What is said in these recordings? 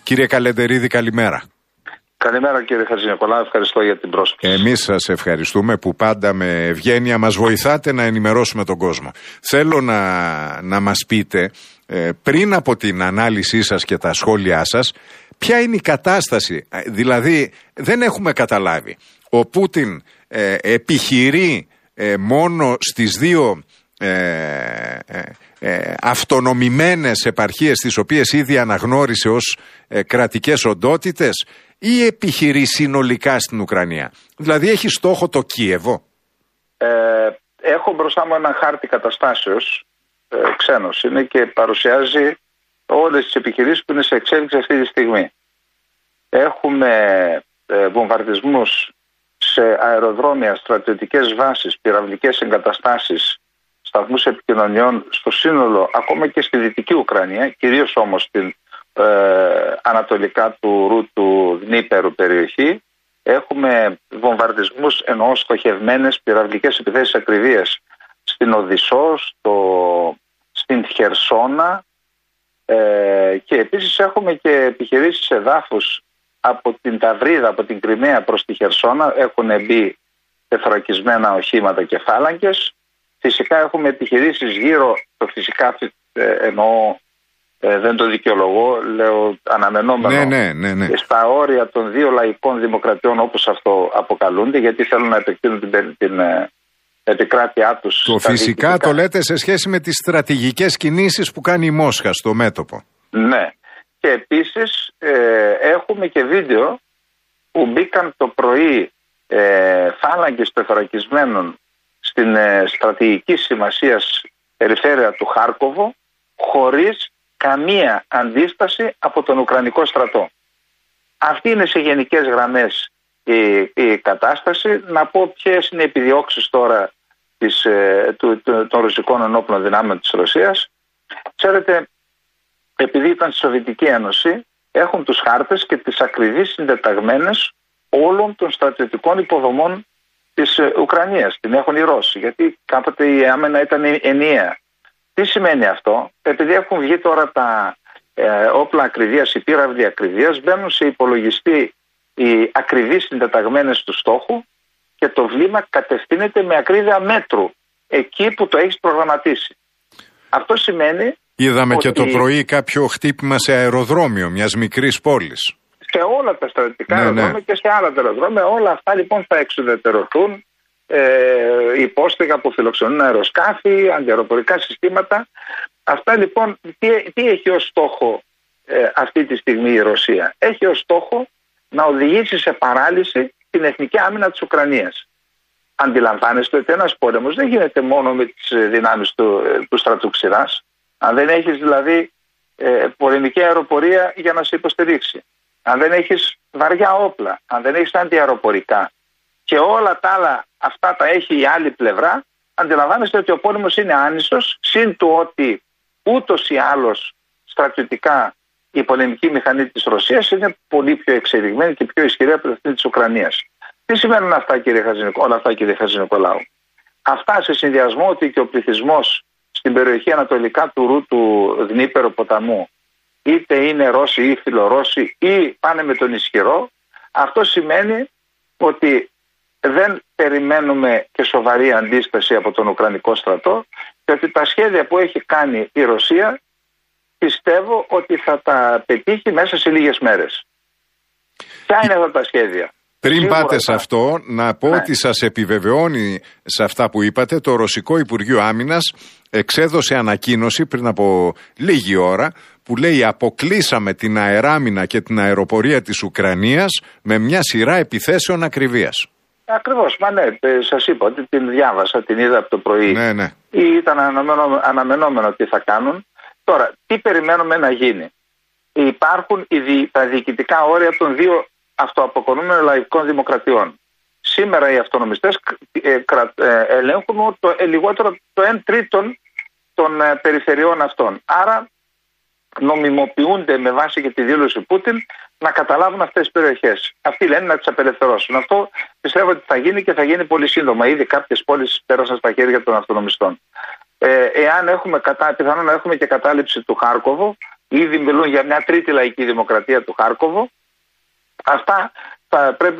Κύριε Καλεντερίδη, καλημέρα. Καλημέρα κύριε Χατζηνικολάου, ευχαριστώ για την πρόσκληση. Εμείς σας ευχαριστούμε που πάντα με ευγένεια μας βοηθάτε να ενημερώσουμε τον κόσμο. Θέλω να μας πείτε, πριν από την ανάλυση σας και τα σχόλιά σας, ποια είναι η κατάσταση. Δηλαδή δεν έχουμε καταλάβει. Ο Πούτιν επιχειρεί μόνο στις δύο αυτονομημένες επαρχίες τις οποίες ήδη αναγνώρισε ως κρατικές οντότητες ή επιχειρεί συνολικά στην Ουκρανία? Δηλαδή έχει στόχο το Κίεβο? Έχω μπροστά μου ένα χάρτη καταστάσεως, ξένος είναι, και παρουσιάζει όλες τις επιχειρήσεις που είναι σε εξέλιξη αυτή τη στιγμή. Έχουμε βομβαρδισμούς σε αεροδρόμια, στρατιωτικές βάσεις, πυραυλικές εγκαταστάσεις, σταθμούς επικοινωνιών στο σύνολο, ακόμα και στη Δυτική Ουκρανία, κυρίως όμως στην ανατολικά του Ρου του Δνίπερου περιοχή. Έχουμε βομβαρδισμούς, εννοώ στοχευμένες πυραυλικές επιθέσεις ακριβίας στην Οδυσσό, στην Χερσόνα, και επίσης έχουμε και επιχειρήσεις εδάφους από την Ταυρίδα, από την Κριμαία προς τη Χερσόνα. Έχουν μπει τεθωρακισμένα οχήματα και φάλαγγες. Φυσικά έχουμε επιχειρήσεις γύρω, το φυσικά εννοώ, δεν το δικαιολογώ, λέω αναμενόμενο, ναι. στα όρια των δύο λαϊκών δημοκρατιών όπως αυτό αποκαλούνται, γιατί θέλουν να επεκτείνουν την επικράτειά τους. Το φυσικά δυτικά. Το λέτε σε σχέση με τις στρατηγικές κινήσεις που κάνει η Μόσχα στο μέτωπο. Ναι. Και επίσης έχουμε και βίντεο που μπήκαν το πρωί φάλαγγες τεθωρακισμένων στην στρατηγική σημασίας περιφέρεια του Χάρκοβο, χωρίς καμία αντίσταση από τον Ουκρανικό στρατό. Αυτή είναι σε γενικές γραμμές η κατάσταση. Να πω ποιες είναι οι επιδιώξεις τώρα των ρωσικών ενόπλων δυνάμεων της Ρωσίας. Ξέρετε, επειδή ήταν στη Σοβιετική Ένωση, έχουν τους χάρτες και τις ακριβείς συντεταγμένες όλων των στρατιωτικών υποδομών της Ουκρανίας. Την έχουν οι Ρώσοι, γιατί κάποτε η άμενα ήταν ενιαία. Τι σημαίνει αυτό? Επειδή έχουν βγει τώρα τα όπλα ακριβίας, οι πύραυλοι ακριβίας, μπαίνουν σε υπολογιστή οι ακριβείς συντεταγμένες του στόχου και το βλήμα κατευθύνεται με ακρίβεια μέτρου εκεί που το έχεις προγραμματίσει. Αυτό σημαίνει... Είδαμε ότι... και το πρωί κάποιο χτύπημα σε αεροδρόμιο μιας μικρής πόλης. Σε όλα τα στρατιωτικά αεροδρόμια και σε άλλα αεροδρόμια, όλα αυτά λοιπόν θα εξουδετερωθούν. Υπόστεγα που φιλοξενούν αεροσκάφη, αντιαεροπορικά συστήματα. Αυτά λοιπόν, τι έχει ως στόχο αυτή τη στιγμή η Ρωσία? Έχει ως στόχο να οδηγήσει σε παράλυση την εθνική άμυνα της Ουκρανίας. Αντιλαμβάνεστε ότι ένας πόλεμος δεν γίνεται μόνο με τις δυνάμεις του στρατού ξηράς. Αν δεν έχεις δηλαδή πολεμική αεροπορία για να σε υποστηρίξει, αν δεν έχεις βαριά όπλα, αν δεν έχεις αντιαεροπορικά και όλα τα άλλα αυτά τα έχει η άλλη πλευρά, αντιλαμβάνεστε ότι ο πόλεμος είναι άνισος, συν του ότι ούτως ή άλλως στρατιωτικά η πολεμική μηχανή της Ρωσίας είναι πολύ πιο εξελιγμένη και πιο ισχυρή από αυτή της Ουκρανίας. Τι σημαίνουν αυτά, όλα αυτά, κύριε Χατζηνικολάου? Αυτά σε συνδυασμό ότι και ο πληθυσμός στην περιοχή ανατολικά του Ρου του Δνίπερου ποταμού είτε είναι Ρώσοι ή φιλορώσοι ή πάνε με τον ισχυρό, αυτό σημαίνει ότι δεν περιμένουμε και σοβαρή αντίσταση από τον Ουκρανικό στρατό και ότι τα σχέδια που έχει κάνει η Ρωσία πιστεύω ότι θα τα πετύχει μέσα σε λίγες μέρες. Ποια είναι αυτά τα σχέδια? Πριν σίγουρα πάτε σε αυτό, να πω ότι σας επιβεβαιώνει σε αυτά που είπατε, το Ρωσικό Υπουργείο Άμυνας εξέδωσε ανακοίνωση πριν από λίγη ώρα που λέει αποκλείσαμε την αεράμινα και την αεροπορία της Ουκρανίας με μια σειρά επιθέσεων ακριβίας. Ακριβώς, μα ναι, σας είπα ότι την διάβασα, την είδα από το πρωί. Ναι. Ήταν αναμενόμενο τι θα κάνουν. Τώρα, τι περιμένουμε να γίνει? Υπάρχουν τα διοικητικά όρια των δύο αυτοαποκονούμενων λαϊκών δημοκρατιών. Σήμερα οι αυτονομιστές ελέγχουν λιγότερο το 1/3 των περιφερειών αυτών. Άρα νομιμοποιούνται με βάση και τη δήλωση Πούτιν να καταλάβουν αυτές τις περιοχές. Αυτοί λένε να τις απελευθερώσουν. Αυτό πιστεύω ότι θα γίνει και θα γίνει πολύ σύντομα. Ήδη κάποιες πόλεις πέρασαν στα χέρια των αυτονομιστών. Εάν έχουμε πιθανόν να έχουμε και κατάληψη του Χάρκοβο, Ήδη μιλούν για μια τρίτη λαϊκή δημοκρατία του Χάρκοβο. Αυτά θα πρέπει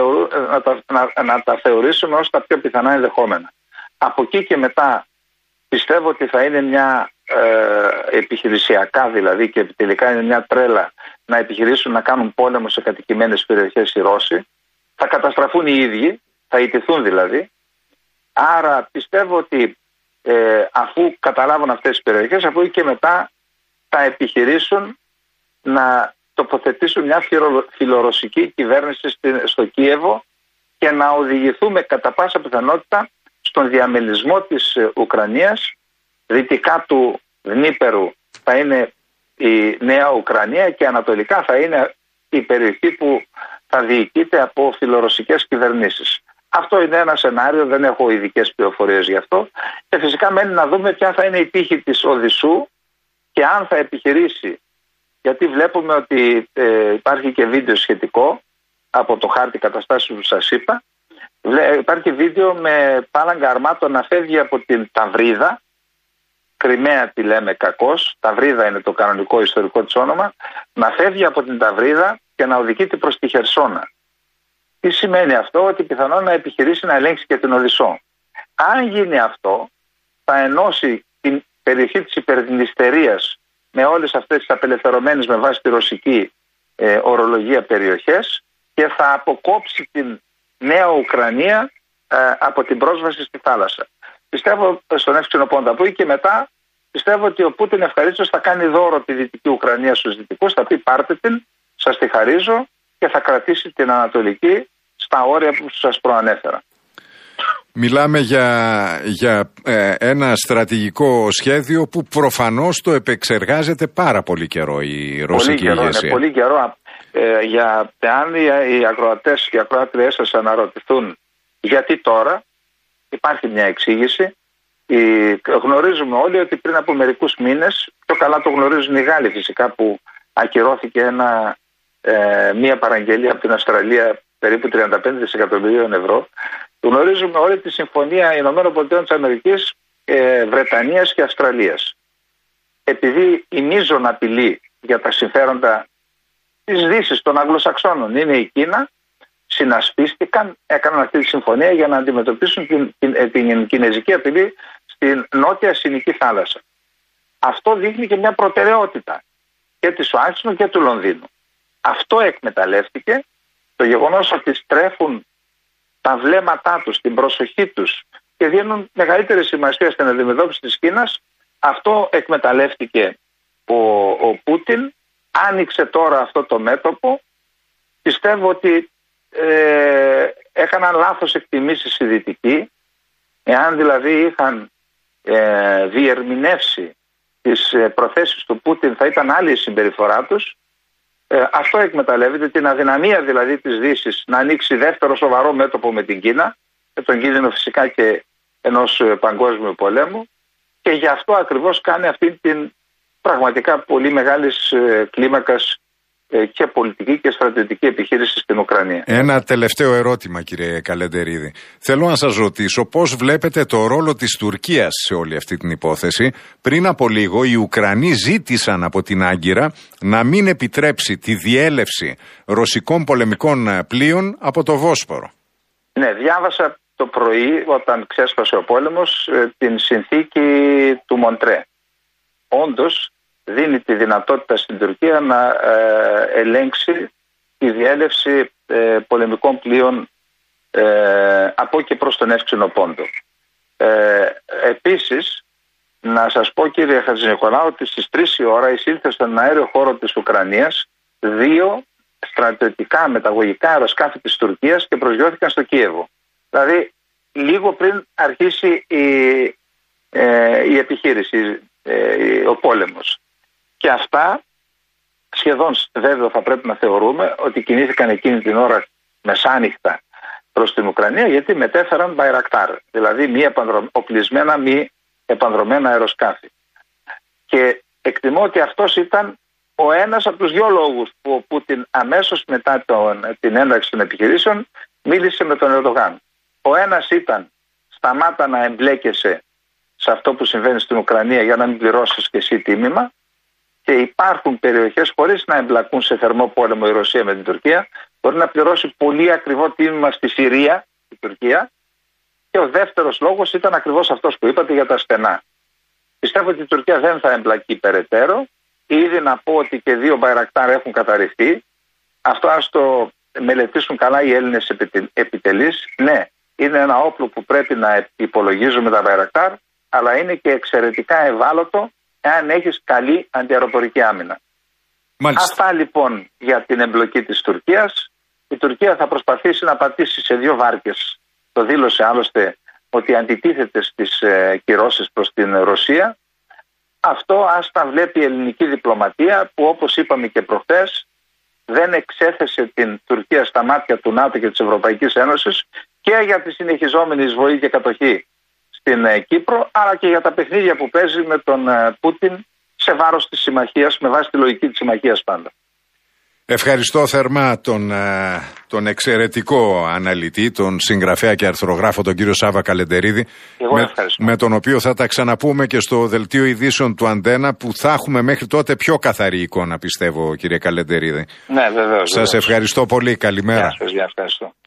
να τα θεωρήσουμε ως τα πιο πιθανά ενδεχόμενα. Από εκεί και μετά πιστεύω ότι θα είναι μια επιχειρησιακά δηλαδή, και τελικά είναι μια τρέλα να επιχειρήσουν να κάνουν πόλεμο σε κατοικημένες περιοχές οι Ρώσοι. Θα καταστραφούν οι ίδιοι, θα ιτηθούν δηλαδή. Άρα πιστεύω ότι αφού καταλάβουν αυτές τις περιοχές, από εκεί και μετά θα επιχειρήσουν να τοποθετήσουν μια φιλορωσική κυβέρνηση στο Κίεβο και να οδηγηθούμε κατά πάσα πιθανότητα στον διαμελισμό της Ουκρανίας. Δυτικά του Δνίπερου θα είναι η Νέα Ουκρανία και ανατολικά θα είναι η περιοχή που θα διοικείται από φιλορωσικές κυβερνήσεις. Αυτό είναι ένα σενάριο, δεν έχω ειδικές πληροφορίες γι' αυτό. Και φυσικά μένει να δούμε ποια θα είναι η τύχη της Οδυσσού και αν θα επιχειρήσει. Γιατί βλέπουμε ότι υπάρχει και βίντεο σχετικό από το χάρτη καταστάσεων που σας είπα. Υπάρχει βίντεο με πάλαγγα αρμάτων να φεύγει από την Ταυρίδα. Κριμαία τη λέμε κακώς, Ταυρίδα είναι το κανονικό ιστορικό της όνομα, να φεύγει από την Ταυρίδα και να οδηγείται προς τη Χερσόνα. Τι σημαίνει αυτό? Ότι πιθανόν να επιχειρήσει να ελέγξει και την Οδυσσό. Αν γίνει αυτό, θα ενώσει την περιοχή της υπερδνηστερίας με όλες αυτές τις απελευθερωμένες με βάση τη ρωσική ορολογία περιοχές και θα αποκόψει την Νέα Ουκρανία από την πρόσβαση στη θάλασσα. Πιστεύω στον εύξηνο πόντα από εκεί και μετά πιστεύω ότι ο Πούτιν ευχαρίστως θα κάνει δώρο τη Δυτική Ουκρανία στους Δυτικούς, θα πει πάρτε την, σας τη χαρίζω και θα κρατήσει την Ανατολική στα όρια που σας προανέφερα. Μιλάμε για ένα στρατηγικό σχέδιο που προφανώς το επεξεργάζεται πάρα πολύ καιρό η ρωσική ηγεσία. Πολύ καιρό. Αν οι ακροατές και οι ακροάτριές σας αναρωτηθούν γιατί τώρα, υπάρχει μια εξήγηση. Γνωρίζουμε όλοι ότι πριν από μερικούς μήνες, πιο καλά το γνωρίζουν οι Γάλλοι φυσικά, που ακυρώθηκε μια παραγγελία από την Αυστραλία περίπου 35 δισεκατομμυρίων ευρώ. Γνωρίζουμε όλη τη συμφωνία ΗΠΑ, Βρετανίας και Αυστραλίας. Επειδή η μείζων απειλή για τα συμφέροντα της Δύσης των Αγγλοσαξώνων είναι η Κίνα, συνασπίστηκαν, έκαναν αυτή τη συμφωνία για να αντιμετωπίσουν την κινέζικη απειλή στην νότια Συνική θάλασσα. Αυτό δείχνει και μια προτεραιότητα και της Ουάσιγκτον και του Λονδίνου. Αυτό εκμεταλλεύτηκε, το γεγονός ότι στρέφουν τα βλέμματά τους, την προσοχή τους και δίνουν μεγαλύτερη σημασία στην αντιμετώπιση της Κίνας. Αυτό εκμεταλλεύτηκε ο Πούτιν, άνοιξε τώρα αυτό το μέτωπο. Πιστεύω ότι έκαναν λάθος εκτιμήσεις οι Δυτικοί. Εάν δηλαδή είχαν διερμηνεύσει τις προθέσεις του Πούτιν, θα ήταν άλλη η συμπεριφορά τους. Αυτό εκμεταλλεύεται την αδυναμία δηλαδή της Δύσης να ανοίξει δεύτερο σοβαρό μέτωπο με την Κίνα, με τον κίνδυνο φυσικά και ενός παγκόσμιου πολέμου, και γι' αυτό ακριβώς κάνει αυτή την πραγματικά πολύ μεγάλης κλίμακας και πολιτική και στρατιωτική επιχείρηση στην Ουκρανία. Ένα τελευταίο ερώτημα, κύριε Καλεντερίδη. Θέλω να σας ρωτήσω πώς βλέπετε το ρόλο της Τουρκίας σε όλη αυτή την υπόθεση. Πριν από λίγο οι Ουκρανοί ζήτησαν από την Άγκυρα να μην επιτρέψει τη διέλευση ρωσικών πολεμικών πλοίων από το Βόσπορο. Ναι, διάβασα το πρωί όταν ξέσπασε ο πόλεμος την συνθήκη του Μοντρέ. Όντως δίνει τη δυνατότητα στην Τουρκία να ελέγξει τη διέλευση πολεμικών πλοίων από και προς τον εύξηνο πόντο. Επίσης, να σας πω, κύριε Χατζηνικολάου, ότι στις 3 η ώρα εισήλθε στον αέριο χώρο της Ουκρανίας 2 στρατιωτικά μεταγωγικά αεροσκάφη της Τουρκίας και προσγειώθηκαν στο Κίεβο. Δηλαδή, λίγο πριν αρχίσει η επιχείρηση, ο πόλεμος. Και αυτά σχεδόν βέβαια θα πρέπει να θεωρούμε ότι κινήθηκαν εκείνη την ώρα μεσάνυχτα προς την Ουκρανία, γιατί μετέφεραν Μπαϊρακτάρ, δηλαδή μη οπλισμένα, μη επανδρομένα αεροσκάφη. Και εκτιμώ ότι αυτός ήταν ο ένας από τους 2 λόγους που ο Πούτιν αμέσως μετά την έναρξη των επιχειρήσεων μίλησε με τον Ερντογάν. Ο ένας ήταν σταμάτα να εμπλέκεσαι σε αυτό που συμβαίνει στην Ουκρανία για να μην πληρώσεις και εσύ τίμημα. και υπάρχουν περιοχές χωρίς να εμπλακούν σε θερμό πόλεμο η Ρωσία με την Τουρκία. Μπορεί να πληρώσει πολύ ακριβό τίμημα στη Συρία, η Τουρκία. Και ο δεύτερος λόγος ήταν ακριβώς αυτός που είπατε για τα στενά. Πιστεύω ότι η Τουρκία δεν θα εμπλακεί περαιτέρω. Ήδη να πω ότι και 2 Μπαϊρακτάρ έχουν καταρριφθεί. Αυτό ας το μελετήσουν καλά οι Έλληνες επιτελείς. Ναι, είναι ένα όπλο που πρέπει να υπολογίζουμε τα Μπαϊρακτάρ, αλλά είναι και εξαιρετικά ευάλωτο εάν έχεις καλή αντιαεροπορική άμυνα. Μάλιστα. Αυτά λοιπόν για την εμπλοκή της Τουρκίας. Η Τουρκία θα προσπαθήσει να πατήσει σε 2 βάρκες. Το δήλωσε άλλωστε ότι αντιτίθεται στις κυρώσεις προς την Ρωσία. Αυτό ας τα βλέπει η ελληνική διπλωματία, που όπως είπαμε και προχθές δεν εξέθεσε την Τουρκία στα μάτια του ΝΑΤΟ και της Ευρωπαϊκής Ένωσης και για τη συνεχιζόμενη εισβολή και κατοχή στην Κύπρο, αλλά και για τα παιχνίδια που παίζει με τον Πούτιν σε βάρος της συμμαχίας, με βάση τη λογική της συμμαχίας πάντα. Ευχαριστώ θερμά τον εξαιρετικό αναλυτή, τον συγγραφέα και αρθρογράφο, τον κύριο Σάβα Καλεντερίδη, με τον οποίο θα τα ξαναπούμε και στο δελτίο ειδήσεων του Αντένα, που θα έχουμε μέχρι τότε πιο καθαρή εικόνα, πιστεύω, κύριε Καλεντερίδη. Ναι, βεβαίως. Σας ευχαριστώ πολύ. Καλημέρα. Γεια σας, ευχαριστώ.